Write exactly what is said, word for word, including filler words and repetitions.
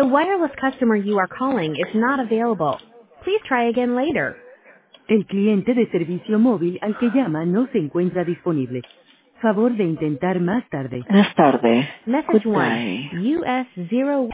wireless customer you are calling is not available. Please try again later. El cliente de servicio móvil al que llama no se encuentra disponible. Favor de intentar más tarde. Más tarde. Message one. Goodbye. U S zero